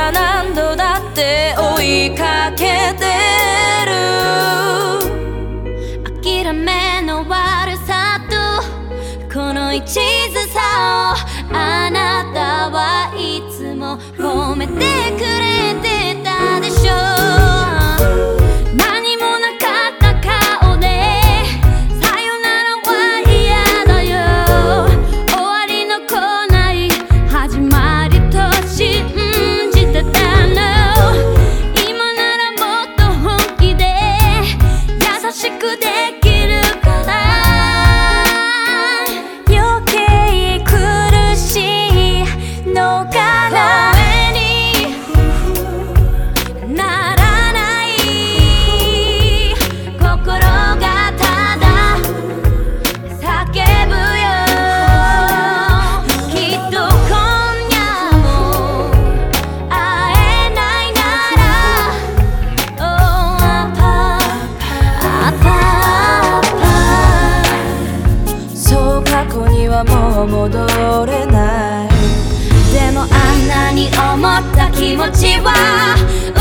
は何度だって追いかけてる。諦めの悪さとこの一途さをあなたはいつも褒めてくれてたでしょ。何もなかった顔でさよならは嫌だよ。終わりの来ない始まりと信じてたの。今ならもっと本気で優しくできるから余計苦しいのかな。もう戻れない。でもあんなに思った気持ちは